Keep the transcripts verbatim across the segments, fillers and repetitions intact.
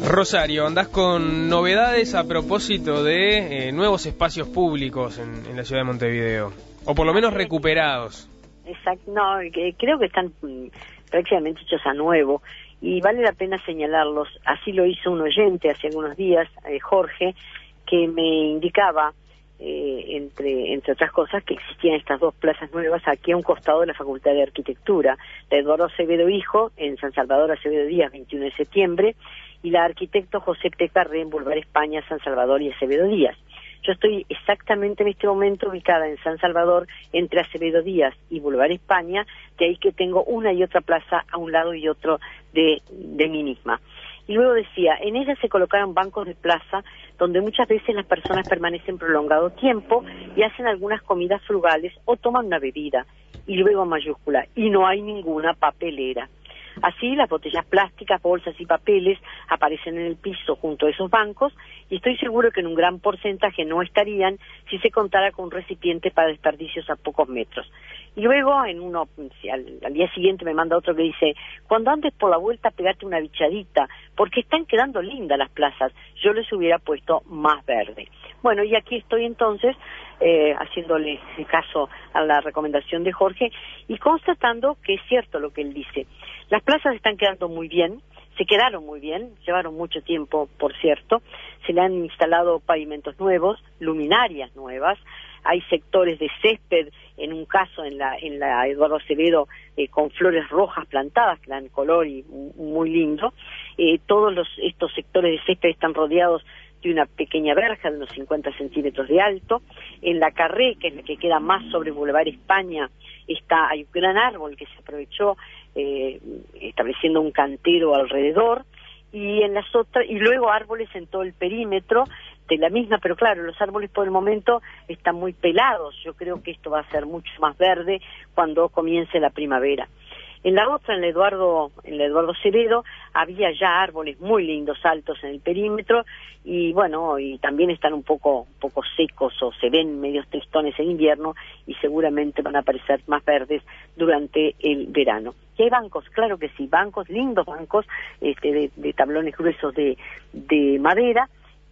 Rosario, andás con novedades a propósito de eh, nuevos espacios públicos en, en la ciudad de Montevideo, o por lo menos recuperados. Exacto, no, que creo que están mm, prácticamente hechos a nuevo y vale la pena señalarlos. Así lo hizo un oyente hace algunos días, eh, Jorge, que me indicaba, eh, entre entre otras cosas, que existían estas dos plazas nuevas aquí a un costado de la Facultad de Arquitectura, la Eduardo Acevedo Hijo, en San Salvador Acevedo Díaz, veintiuno de septiembre, y la arquitecto José Tecarré en Boulevard España, San Salvador y Acevedo Díaz. Yo estoy exactamente en este momento ubicada en San Salvador, entre Acevedo Díaz y Boulevard España, de ahí que tengo una y otra plaza a un lado y otro de, de mí misma. Y luego decía, en ella se colocaron bancos de plaza donde muchas veces las personas permanecen prolongado tiempo y hacen algunas comidas frugales o toman una bebida, y luego mayúscula, y no hay ninguna papelera. Así, las botellas plásticas, bolsas y papeles aparecen en el piso junto a esos bancos, y estoy seguro que en un gran porcentaje no estarían si se contara con un recipiente para desperdicios a pocos metros. Y luego, en uno, al, al día siguiente me manda otro que dice, cuando andes por la vuelta pegate una bichadita, porque están quedando lindas las plazas, yo les hubiera puesto más verde. Bueno, y aquí estoy entonces, eh, haciéndole caso a la recomendación de Jorge, y constatando que es cierto lo que él dice. Las plazas están quedando muy bien, se quedaron muy bien, llevaron mucho tiempo, por cierto, se le han instalado pavimentos nuevos, luminarias nuevas, hay sectores de césped, en un caso en la en la Eduardo Acevedo, eh, con flores rojas plantadas, que dan color y muy lindo. Eh, todos los estos sectores de césped están rodeados de una pequeña verja de unos cincuenta centímetros de alto. En la Carré, que es la que queda más sobre Boulevard España, está hay un gran árbol que se aprovechó, eh, estableciendo un cantero alrededor, y en las otras, y luego árboles en todo el perímetro de la misma, pero claro, los árboles por el momento están muy pelados. Yo creo que esto va a ser mucho más verde cuando comience la primavera. En la otra, en la Eduardo, en la Eduardo Acevedo, había ya árboles muy lindos, altos en el perímetro, y bueno, y también están un poco, un poco secos, o se ven medios tristones en invierno, y seguramente van a aparecer más verdes durante el verano. Y hay bancos, claro que sí, bancos, lindos bancos, este, de, de tablones gruesos de, de madera,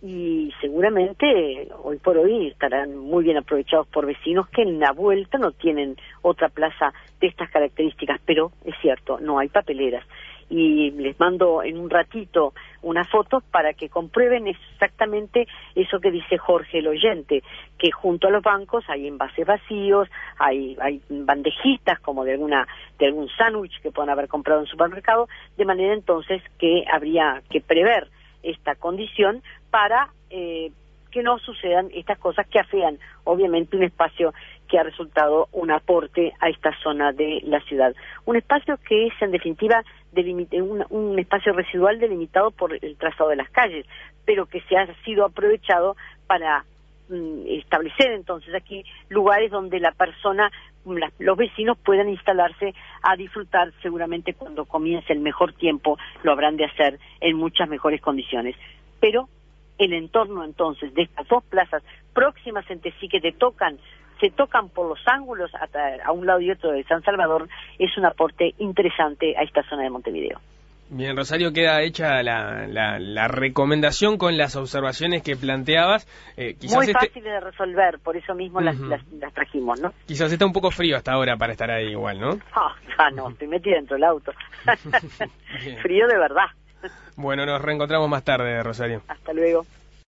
y seguramente hoy por hoy estarán muy bien aprovechados por vecinos que en la vuelta no tienen otra plaza de estas características, pero es cierto, no hay papeleras. Y les mando en un ratito unas fotos para que comprueben exactamente eso que dice Jorge el oyente, que junto a los bancos hay envases vacíos, hay, hay bandejitas como de alguna de algún sándwich que puedan haber comprado en el supermercado, de manera entonces que habría que prever esta condición para eh, que no sucedan estas cosas que afean obviamente un espacio que ha resultado un aporte a esta zona de la ciudad. Un espacio que es en definitiva un, un espacio residual delimitado por el trazado de las calles, pero que se ha sido aprovechado para mm, establecer entonces aquí lugares donde la persona, la, los vecinos puedan instalarse a disfrutar. Seguramente cuando comience el mejor tiempo lo habrán de hacer en muchas mejores condiciones. Pero el entorno entonces de estas dos plazas próximas entre sí, que te tocan, se tocan por los ángulos a, a un lado y otro de San Salvador, es un aporte interesante a esta zona de Montevideo. Bien, Rosario, queda hecha la, la, la recomendación con las observaciones que planteabas. Eh, quizás Muy este... fácil de resolver, por eso mismo uh-huh. las, las, las trajimos, ¿no? Quizás está un poco frío hasta ahora para estar ahí igual, ¿no? Ah, oh, no, estoy metida dentro del auto. Frío de verdad. Bueno, nos reencontramos más tarde, Rosario. Hasta luego.